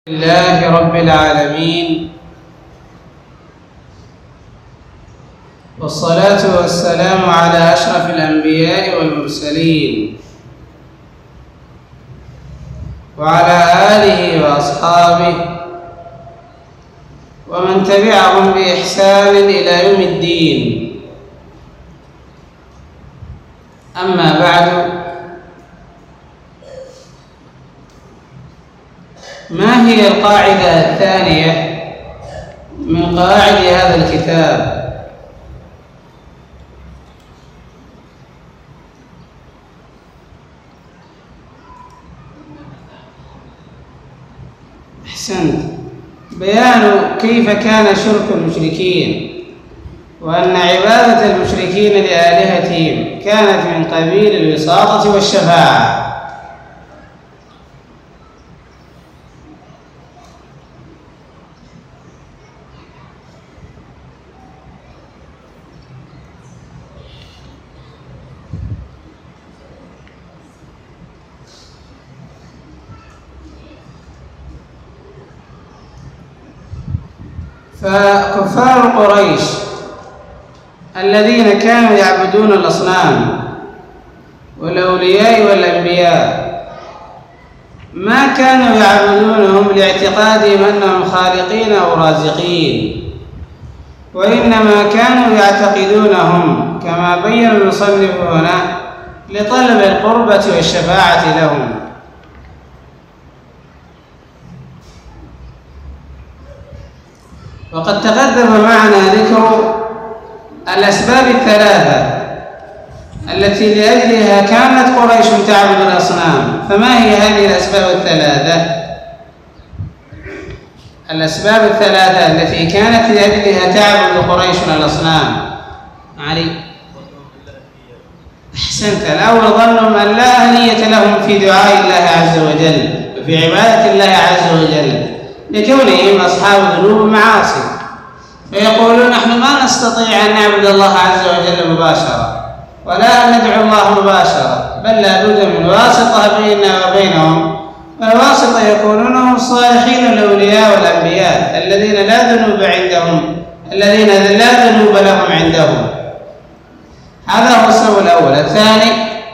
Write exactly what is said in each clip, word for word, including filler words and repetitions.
لله رب العالمين، والصلاة والسلام على أشرف الأنبياء والمرسلين وعلى آله وأصحابه ومن تبعهم بإحسان إلى يوم الدين. أما بعد، ما هي القاعدة الثانية من قواعد هذا الكتاب؟ أحسنت. بيان كيف كان شرك المشركين، وأن عبادة المشركين لآلهتهم كانت من قبيل الوساطة والشفاعة. فكفار قريش الذين كانوا يعبدون الأصنام والأولياء والأنبياء ما كانوا يعبدونهم لاعتقادهم أنهم خالقين أو رازقين، وإنما كانوا يعتقدونهم كما بين المصنف هنا لطلب القربة والشفاعة لهم. وقد تقدم معنا ذكر الأسباب الثلاثة التي لأجلها كانت قريش تعبد الأصنام. فما هي هذه الأسباب الثلاثة؟ الأسباب الثلاثة التي كانت لأجلها تعبد قريش الأصنام. علي، أحسنت. الأول ظنهم أن لا أهلية لهم في دعاء الله عز وجل وفي عبادة الله عز وجل لكونهم أصحاب ذنوب ومعاصي، فيقولون نحن ما نستطيع أن نعبد الله عز وجل مباشرة ولا أن ندعو الله مباشرة، بل لا بد من واسطة بيننا وبينهم، والواسطة يكونون هم الصالحين الأولياء والأنبياء الذين لا ذنوب عندهم الذين لا ذنوب لهم عندهم. هذا هو السبب الأول. الثاني،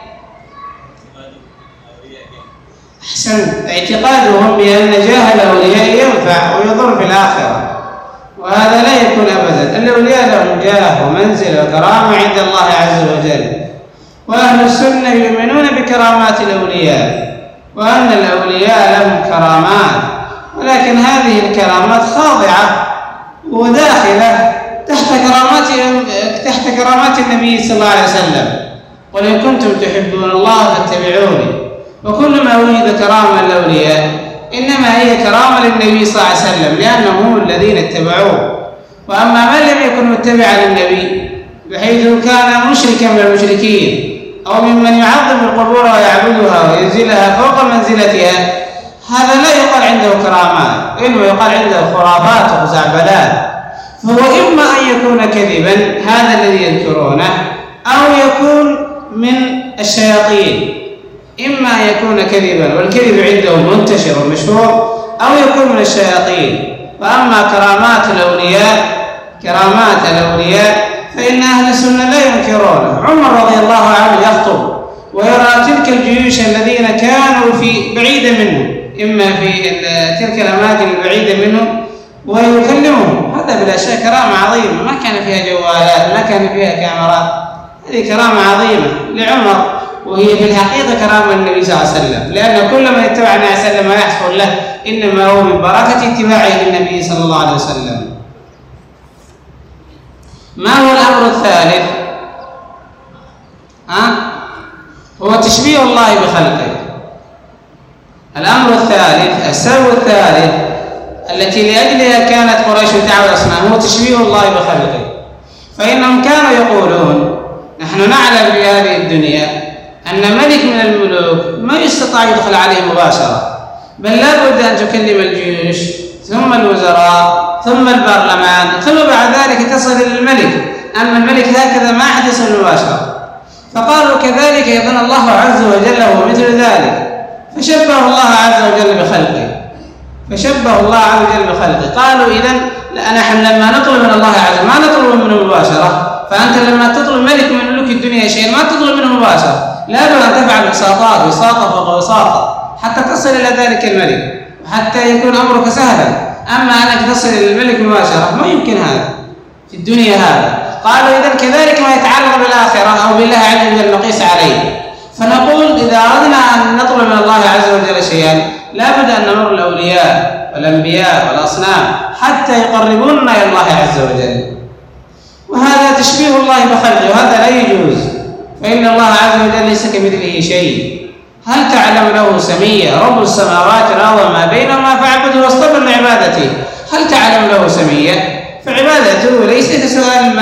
أحسنت، اعتقادهم بأن جاه الأولياء ينفع ويضر في الآخرة، وهذا لا يكون أبدا. الأولياء لهم جاه ومنزل وكرامة عند الله عز وجل، وأهل السنة يؤمنون بكرامات الأولياء وأن الأولياء لهم كرامات، ولكن هذه الكرامات خاضعة وداخلة تحت كرامات تحت كرامات النبي صلى الله عليه وسلم. قل إن كنتم تحبون الله فاتبعوني. وكل ما وجد كرامة الأولياء إنما هي كرامة للنبي صلى الله عليه وسلم لأنهم هم الذين اتبعوه. وأما من لم يكن متبعا للنبي بحيث كان مشركا من المشركين أو ممن يعظم القبور ويعبدها وينزلها فوق منزلتها، هذا لا يقال عنده كرامات، إنما يقال عنده خرافات وخزعبلات. فهو إما أن يكون كذبا هذا الذي يذكرونه، أو يكون من الشياطين. إما أن يكون كذبا والكذب عنده منتشر ومشهور، أو يكون من الشياطين. وأما كرامات الأولياء كرامات الأولياء فإن أهل السنة لا ينكرونه. عمر رضي الله عنه يخطب ويرى تلك الجيوش الذين كانوا في بعيدة منه، إما في تلك الأماكن البعيدة منه، ويكلمهم. هذا بلا شك كرامة عظيمة، ما كان فيها جوالات، ما كان فيها كاميرات. هذه كرامة عظيمة لعمر، وهي في الحقيقة كرامة النبي صلى الله عليه وسلم، لأن كل من اتبع النبي صلى الله عليه وسلم ما يحصل له إنما هو من بركة اتباعه للنبي صلى الله عليه وسلم. ما هو الأمر الثالث؟ ها؟ هو تشبيه الله بخلقه. الأمر الثالث، السبب الثالث التي لأجلها كانت قريش تعبد الأصنام هو تشبيه الله بخلقه. فإنهم كانوا يقولون نحن نعلم في هذه الدنيا أن ملك من الملوك ما يستطيع يدخل عليه مباشرة، بل لا بد أن تكلم الجيوش ثم الوزراء ثم البرلمان ثم بعد ذلك تصل إلى الملك. أما الملك هكذا ما أحد يصل مباشرة. فقالوا كذلك يظن الله عز وجل هو مثل ذلك، فشبه الله عز وجل بخلقه. فشبه الله عز وجل بخلقه. قالوا إذن نحن لما نطلب من الله عز وجل ما نطلب منه مباشرة، فأنت لما تطلب ملك من ملوك الدنيا شيء ما تطلب منه مباشرة، لا بد أن تفعل وساطات وساطة فوق وساطة حتى تصل إلى ذلك الملك وحتى يكون أمرك سهلا. أما أنك تصل إلى الملك مباشرة ما يمكن هذا في الدنيا هذا. قالوا إذن كذلك ما يتعلق بالآخرة أو بالله عز وجل نقيس عليه. فنقول إذا أردنا أن نطلب من الله عز وجل شيئا لا بد أن نمر الأولياء والأنبياء والأصنام حتى يقربوننا إلى الله عز وجل، وهذا تشبيه الله بخلقه وهذا لا يجوز، فإن الله عز وجل ليس كمثله شيء. هل تعلم له سميا؟ رب السماوات والأرض وما بينهما فاعبده واصطبر لعبادته. هل تعلم له سميا؟ فعبادته ليست سؤال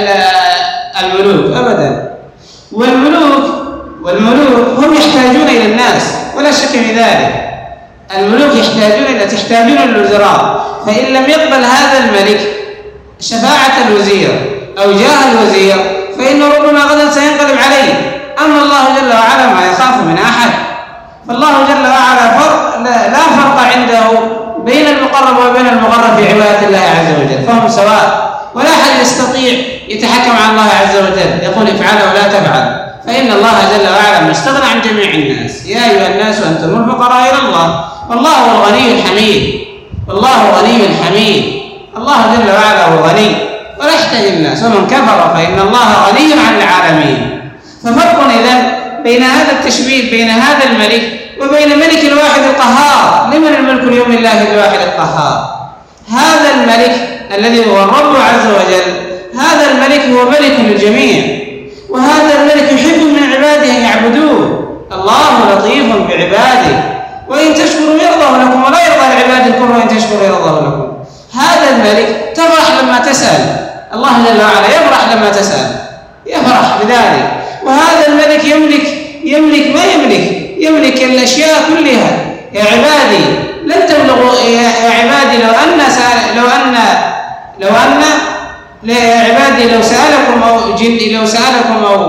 الملوك أبدا، والملوك والملوك هم يحتاجون إلى الناس ولا شك في ذلك. الملوك يحتاجون إلى تحتاجون الوزراء، فإن لم يقبل هذا الملك شفاعة الوزير أو جاه الوزير فإنه ربما غدا سينقلب عليه. أما الله جل وعلا ما يخاف من أحد، فالله جل وعلا فرق لا, لا فرق عنده بين المقرب وبين المغرب في عبادة الله عز وجل، فهم سواء، ولا أحد يستطيع يتحكم على الله عز وجل يقول افعل ولا تفعل، فإن الله جل وعلا مستغنى عن جميع الناس. يا أيها الناس أنتم الفقراء إلى الله والله هو الغني الحميد، والله غني حميد. الله جل وعلا هو غني ولا يحتاج الناس، ومن كفر فإن الله غني عن العالمين. ففرق إذن بين هذا التشبيه بين هذا الملك وبين الملك الواحد القهار. لمن الملك اليوم لله الواحد القهار؟ هذا الملك الذي هو الرب عز وجل، هذا الملك هو ملك للجميع، وهذا الملك يحب من عباده يعبدوه. الله لطيف بعباده وإن تشكروا يرضى لكم ولا يرضى لعباده الكفر وإن تشكروا يرضى لكم. هذا الملك تفرح لما تسأل، الله جل وعلا يفرح لما تسأل، يفرح بذلك. وهذا الملك يملك يملك ما يملك يملك الأشياء كلها. يا عبادي لن تبلغوا، يا عبادي لو أن سأل لو أن لو أن يا عبادي لو سألكم أو جن لو سألكم أو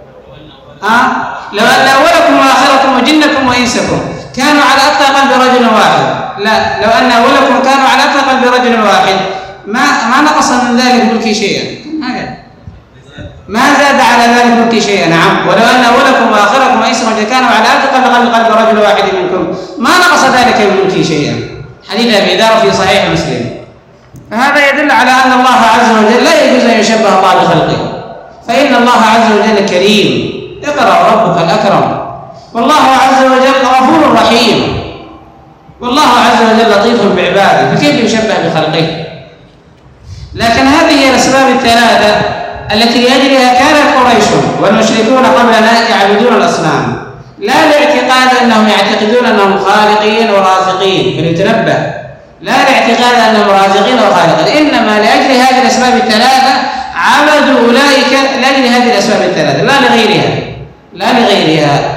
ها لو أن أولكم وآخركم وجنكم وإنسكم كانوا على أتقى قلب رجل واحد، لا لو أن أولكم كانوا على أتقى قلب رجل واحد ما ما نقص من ذلك ملكي شيئا، ما زاد على ذلك ملكي شيئا. نعم، ولو أن أولكم وآخركم وإنسكم كانوا على أتقى قلب قلب رجل واحد منكم ما نقص ذلك من ملكي شيئا. حديث أبي ذر في صحيح مسلم. فهذا يدل على أن الله عز وجل لا يجوز أن يشبه الله بخلقه، فإن الله عز وجل كريم. اقرأ ربك الأكرم، والله عز وجل غفور رحيم، والله عز وجل لطيف بعباده، فكيف يشبه بخلقه؟ لكن هذه هي الأسباب الثلاثة التي لأجلها كانت قريش والمشركون قبلنا يعبدون الأصنام، لا لاعتقاد أنهم يعتقدون أنهم خالقين ورازقين، فليتنبه، لا لاعتقاد أنهم رازقين وخالقين، إنما لأجل هذه الأسباب الثلاثة عبدوا أولئك لأجل هذه الأسباب الثلاثة لا لغيرها لا لغيرها.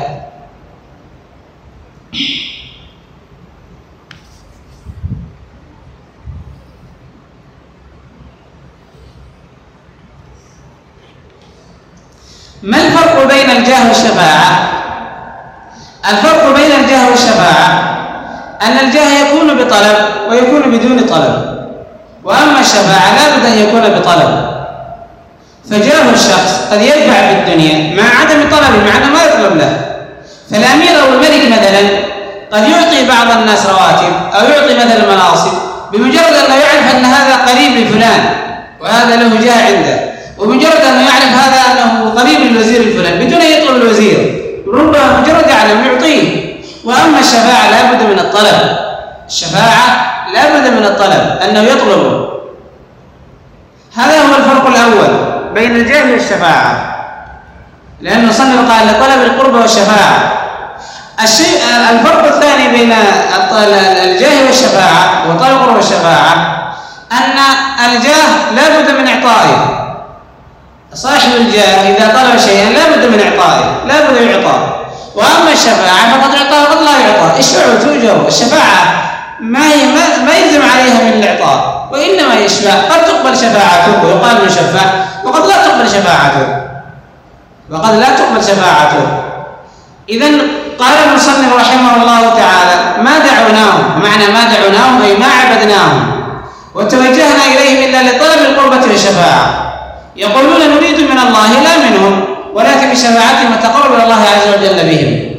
ما الفرق بين الجاه والشفاعة؟ الفرق بين الجاه والشفاعة أن الجاه يكون بطلب ويكون بدون طلب، وأما الشفاعة لا بد أن يكون بطلب. فجاه الشخص قد يدفع في الدنيا مع عدم طلبه، مع أنه ما يطلب له. فالأمير أو الملك مثلا قد يعطي بعض الناس رواتب أو يعطي مثلا مناصب بمجرد أنه يعرف أن هذا قريب لفلان وهذا له جاه عنده، ومجرد أنه يعرف هذا أنه قريب للوزير الفلاني بدون أن يطلب الوزير، ربما مجرد يعلم يعطيه. وأما الشفاعة لا بد من الطلب، الشفاعة لا بد من الطلب أنه يطلب. هذا هو الفرق الأول بين الجاه والشفاعة، لأن المصنف قال لطلب القرب والشفاعة. الشيء الفرق الثاني بين الجاه والشفاعة وطلب القرب والشفاعة أن الجاه لا بد من إعطائه. صاحب الجاه إذا طلب شيئا لا بد من إعطائه، لا بد يعطى. وأما الشفاعة فقد يعطى وقد لا يعطى. الشفاعة توجب، الشفاعة ما ما, ما يلزم عليها من الإعطاء، وإنما يشفع. قد تقبل شفاعته ويقال مشفع، وقد لا تقبل شفاعته وقد لا تقبل شفاعته. إذن قال المصنف رحمه الله تعالى: ما دعوناهم، معنى ما دعوناهم أي ما عبدناهم وتوجهنا إليهم إلا لطلب القربة والشفاعة. يقولون نريد من الله لا منهم، ولكن بشفاعتهم وتقرب إلى الله عز وجل بهم.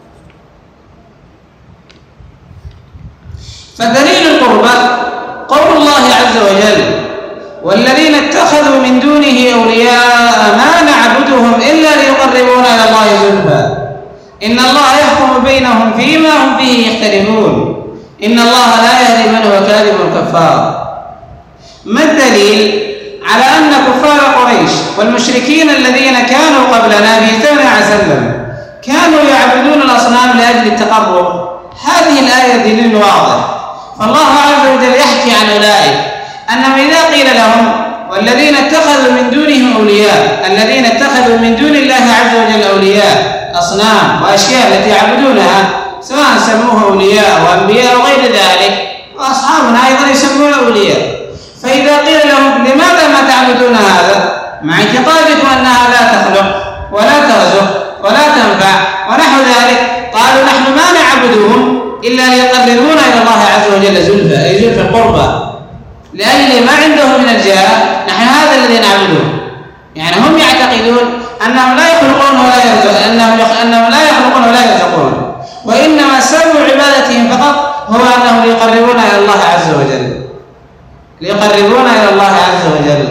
فدليل القربة قول الله عز وجل: والذين اتخذوا من دونه أولياء ما نعبدهم إلا ليقربونا إلى الله زلفى إن الله يحكم بينهم فيما هم فيه يختلفون إن الله لا يهدي من هو كاذب كفار. ما الدليل على أن كفار قريش والمشركين الذين كانوا قبلنا في زمن عليه وسلم كانوا يعبدون الأصنام لأجل التقرب؟ هذه الآية دليل واضح. فالله عز وجل يحكي عن أولئك أنهم إذا قيل لهم: والذين اتخذوا من دونه أولياء، الذين اتخذوا من دون الله عز وجل أولياء، أصنام وأشياء التي يعبدونها سواء سموها أولياء وأنبياء وغير ذلك، وأصحابنا أيضا يسمون أولياء. فإذا قيل لهم: لماذا ما تعبدون هذا مع اعتقادكم أنها لا تخلق ولا ترزق ولا تنفع ونحو ذلك؟ قالوا: نحن ما نعبدهم إلا ليقربونا إلى الله عز وجل زلفى، أي زلفى القربى، لأجل ما عندهم من الجاه نحن هذا الذي نعبدهم. يعني هم يعتقدون أنهم لا يخلقون ولا يرزقون، أنهم, يخ... أنهم لا يخلقون ولا يرزقون، وإنما سبب عبادتهم فقط هو أنهم ليقربونا إلى الله عز وجل، ليقربونا إلى الله عز وجل.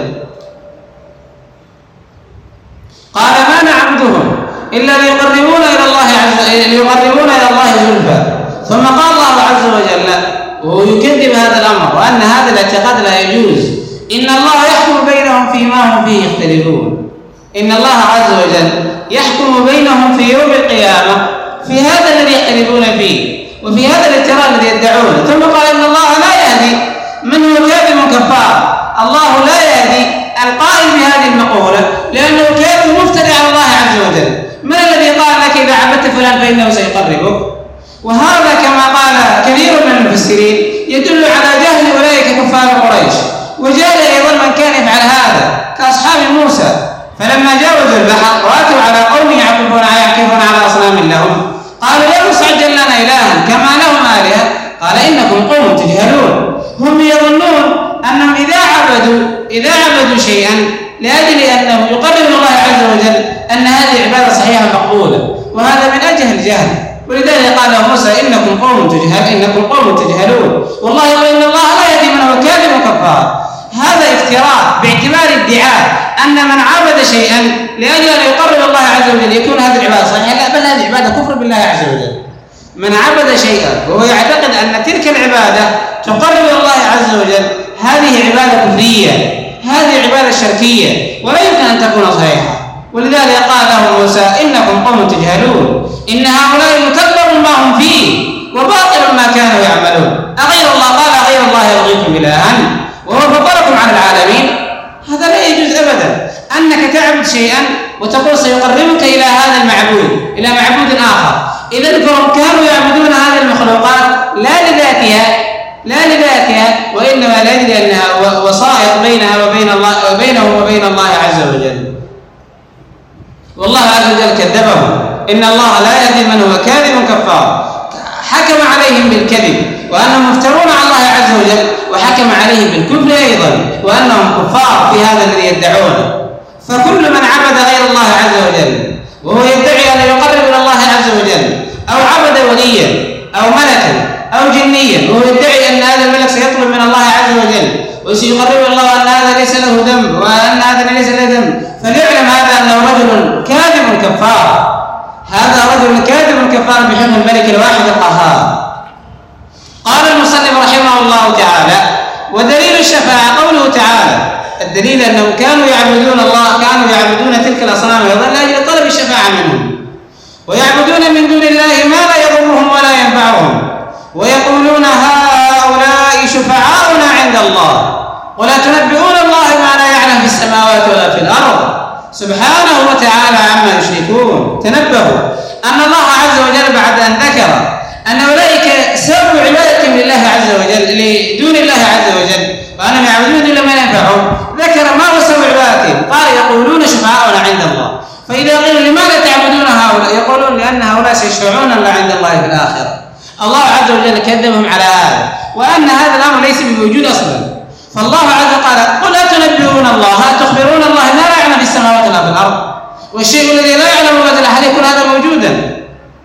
قال: ما نعبدهم إلا ليقربونا إلى الله عز ليقربونا إلى الله زلفى. ثم قال الله عز وجل وهو يكذب هذا الأمر وأن هذا الاعتقاد لا يجوز: إن الله يحكم بينهم فيما هم فيه يختلفون. إن الله عز وجل يحكم بينهم في يوم القيامة في هذا الذي يختلفون فيه وفي هذا الافتراء الذي يدعونه. ثم قال: إن الله لا يهدي من هو كاذب كفار. الله لا يهدي القائل بهذه المقولة لأنه كاذب مفتري على الله عز وجل. من الذي قال لك إذا عبدت فلان فإنه سيقربك؟ وهذا كما قال كثير من المفسرين يدل على جهل أولئك كفار قريش، وجهل أيضا من كان يفعل هذا كأصحاب موسى. فلما جاوزوا البحر واتوا على قوم يعكفون على أصنام لهم قالوا: لا نستعجل لنا إلها كما لهم آلهة. قال: إنكم قوم تجهلون. هم يظنون أنهم إذا عبدوا إذا عبدوا شيئا لأجل أنه يقرب الله عز وجل أن هذه عبادة صحيحة مقبولة، وهذا من أجهل الجهل. ولذلك قال موسى: إنكم قوم تجهل إنكم قوم تجهلون. والله يقول: إن الله لا يهدي من هو كاذب كفار. هذا افتراء باعتبار ادعاء أن من عبد شيئا لأجل أن يقرب الله عز وجل يكون هذه العبادة صحيحة. لا، بل هذه عبادة كفر بالله عز وجل. من عبد شيئا وهو يعتقد أن تلك العبادة تقرب الله عز وجل هذه عبادة كفرية، هذه عبادة شركية، ولا يمكن أن تكون صحيحة. ولذلك قال له موسى: إنكم قوم تجهلون إن هؤلاء متبر ما هم فيه وباطل ما كانوا يعملون أغير الله قال أغير الله يبغيكم إلها وهو فضلكم على العالمين. هذا لا يجوز أبدا أنك تعبد شيئا وتقول سيقربك إلى هذا المعبود إلى معبود آخر. إذن فهم كانوا يعبدون هذه المخلوقات لا لذاتها لا لذاتها وإنما لأجل أنها وسائط بينها وبين الله وبينهم وبين الله عز وجل. والله عز وجل كذبهم: إن الله لا يهدي من هو كاذب كفار. حكم عليهم بالكذب وأنهم مفترون على الله عز وجل، وحكم عليهم بالكفر أيضا وأنهم كفار في هذا الذي يدعونه. فكل من عبد غير الله عز وجل وهو يدعي أن يقرب إلى الله عز وجل، أو عبد وليا أو ملكا أو جنيا وهو يدعي أن هذا الملك سيطلب من الله عز وجل وسيقرب الله أن هذا ليس له ذنب وأن هذا ليس له ذنب، فليعلم هذا أنه رجل كاذب كفار. هذا رجل كاذب كفار بحكم الملك الواحد القهار. قال المصنف رحمه الله تعالى: ودليل الشفاعة قوله تعالى. الدليل أنهم كانوا يعبدون الله كانوا يعبدون تلك الأصنام أيضا لأجل طلب الشفاعة منهم، ويعبدون من دون الله ما لا يضرهم ولا ينفعهم، ويقولون هؤلاء شفعاؤنا عند الله ولا تنبئون الله ما لا يعلم في السماوات ولا في الأرض سبحانه وتعالى عما يشركون. تنبهوا أن الله عز وجل بعد أن ذكر أن أولئك سبوا عبادتهم لله عز وجل لدون الله عز وجل وأنهم يعبدون إلا ما ينفعهم، ذكر ما هو سبوا عبادتهم. قال: يقولون شفعاؤنا عند الله. فإذا قيل: لماذا تعبدون هؤلاء؟ يقولون: لأن هؤلاء سيشفعون الله ليس بموجود أصلا. فالله عز وجل قال قل أتنبئون الله أتخبرون الله ما لا يعلم في السماوات ولا في الأرض. والشيء الذي لا يعلم الله هل يكون هذا موجودا؟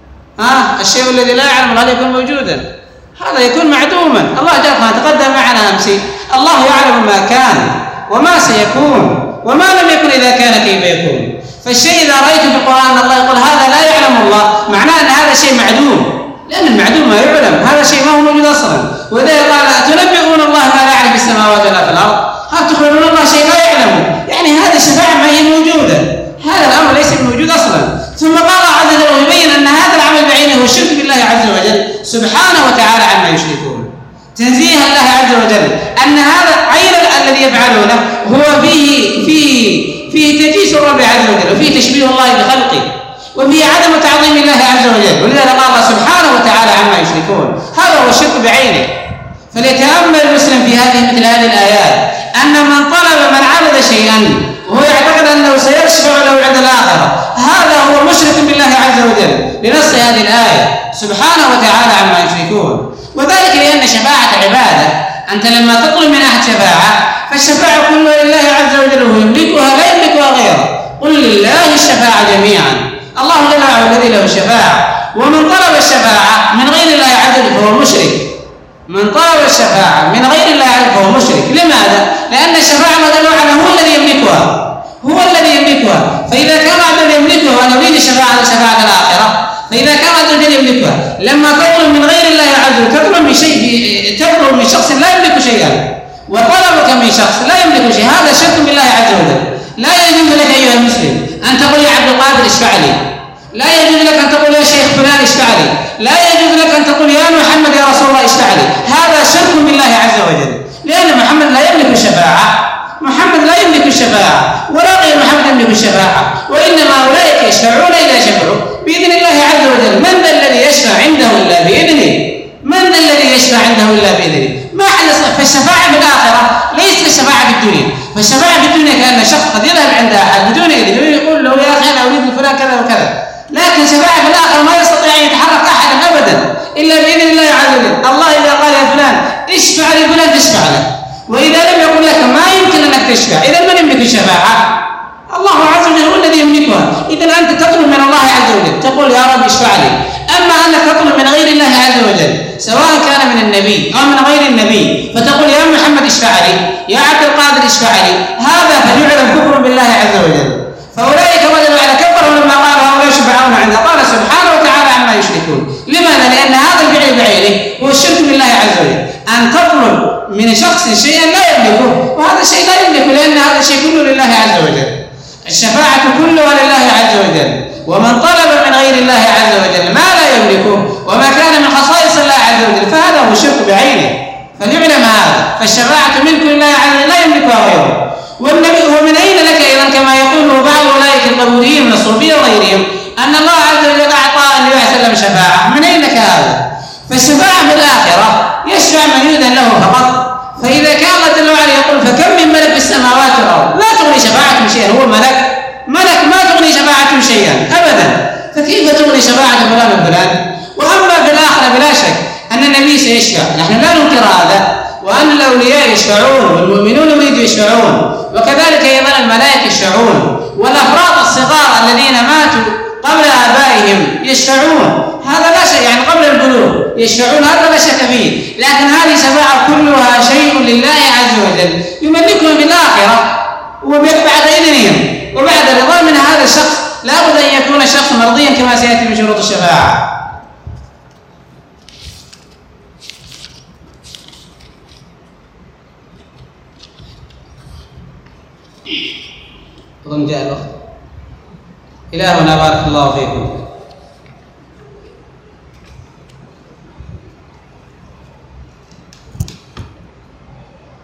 ها الشيء الذي لا يعلم هل يكون موجودا؟ هذا يكون معدوما. الله جل وعلا تقدم معنا أمس الله يعلم ما كان وما سيكون وما لم يكن إذا كان كيف يكون. فالشيء إذا رأيت في القرآن الله يقول هذا لا يعلم الله معناه أن هذا شيء معدوم، لأن المعدوم ما يعلم، هذا شيء ما هو موجود أصلا. وإذا قال أتنبئون الله ما لا يعلم في السماوات ولا في الأرض هل تخبرون الله شيء لا يعلمه؟ يعني هذه الشفاعة ما هي موجودة، هذا الأمر ليس موجود أصلا. ثم قال عز وجل يبين أن هذا العمل بعينه هو الشرك بالله عز وجل سبحانه وتعالى عما يشركون، تنزيه الله عز وجل أن هذا عين الذي يفعلونه هو فيه فيه فيه تجيس الرب عز وجل وفيه تشبيه الله بخلقه وفيه عدم تعظيم الله عز وجل. ولذلك قال الله سبحانه وتعالى عما يشركون، هذا هو الشرك بعينه. فليتأمل المسلم في هذه مثل هذه الآيات أن من طلب من عبد شيئا وهو يعتقد أنه سيشفع له عند الآخرة هذا هو مشرك بالله عز وجل لنص هذه الآية سبحانه وتعالى عما يشركون. وذلك لأن شفاعة عبادة، أنت لما تطلب من أحد شفاعة فالشفاعة كلها لله عز وجل وهو يملكها لا يملكها غيره. قل لله الشفاعة جميعا، الله جل وعلا الذي له الشفاعة. ومن طلب الشفاعة من غير الله عز وجل فهو مشرك، من طلب الشفاعة من غير الله عز وجل فهو مشرك. لماذا؟ لأن الشفاعة جل وعلا هو الذي يملكها، هو الذي يملكها. فإذا كان عبد يملكها ونريد الشفاعة شفاعة الآخرة، فإذا كان عبد يملكها لما تطلب من غير الله عز وجل تطلب من شيء تطلب من شخص لا يملك شيئا وطلبك من شخص لا يملك شيء، هذا شرك بالله عز وجل. لا يجوز لك أيها المسلم أن تقول يا عبد القادر اشفع لي، لا يجوز لك أن تقول يا شيخ فلان اشفع لي، لا يجوز لك أن تقول يا محمد يا رسول الله اشفع لي، هذا شرك بالله عز وجل. لأن محمد لا يملك الشفاعة، محمد لا يملك الشفاعة ولا غير محمد يملك الشفاعة، وإنما أولئك يشفعون إذا شفعوا بإذن الله عز وجل. من ذا الذي يشفع عنده إلا بإذنه؟ من ذا الذي يشفع عنده إلا بإذنه؟ ما حدث. فالشفاعة في الآخرة ليست الشفاعة في الدنيا، فالشفاعة في الدنيا كأن شخص قد يذهب عند أحد بدون إذن ويقول له يا أخي أنا أريد لفلان كذا وكذا، لكن شفاعة في الآخرة ما يستطيع أن يتحرك أحد أبدا إلا بإذن الله عز وجل. الله إذا قال يا فلان اشفع لي فلان تشفع له، وإذا لم يقل لك ما يمكن أنك تشفع، إذا من يملك الشفاعة؟ الله عز وجل هو الذي يملكها. إذا أنت تطلب من الله عز وجل تقول يا رب اشفع لي. أما أنك تطلب من غير الله عز وجل سواء كان من النبي أو من غير النبي فتقول يا محمد اشفع لي، يا عبد القادر اشفع لي، هذا فليعلم كفر بالله عز وجل. فأولئك رجل على كفروا لما قال هؤلاء يشفعون عنده، قال سبحانه وتعالى عما يشركون. لماذا؟ لأن هذا الفعل بعينه هو الشرك بالله عز وجل، أن تطلب من شخص شيئا لا يملكه، وهذا الشيء لا يملكه لأن هذا الشيء كله لله عز وجل. الشفاعة كلها لله عز وجل، ومن طلب من غير الله عز وجل ما لا يملكه وما كان من خصائص الله عز وجل فهذا هو الشرك بعينه، فليعلم هذا. فالشفاعة ملك الله عز وجل لا يملكها غيره. والنبي ومن أين لك أيضا كما يقوله بعض أولئك القبوريين من الصوفية وغيرهم أن الله عز وجل أعطى النبي صلى الله عليه وسلم شفاعة، من أين لك هذا؟ فالشفاعة في الآخرة يشفع من يؤذن له فقط. فإذا كان الله جل وعلا يقول فكم من ملك في السماوات والأرض لا تغني شفاعة شيئا، هو ملك ملك ما تغني شفاعة شيئا أبدا، فكيف تغني شفاعة فلان وفلان؟ وأما في الآخرة بلا شك أن النبي سيشفع، نحن لا ننكر هذا، وأن الأولياء يشفعون والمؤمنون يريدون يشفعون، وكذلك أيضا الملائكة يشفعون، والأفراد الصغار الذين ماتوا قبل آبائهم يشفعون، هذا لا شيء يعني قبل البلوغ يشفعون، هذا لا شك فيه. لكن هذه شفاعة كلها شيء لله عز وجل يملكهم في الآخرة وبعد إذنهم وبعد الرضا من هذا الشخص. لا بد أن يكون الشخص مرضيا كما سيأتي من شروط الشفاعة. أظن جاء الوقت. إلهنا بارك الله فيكم.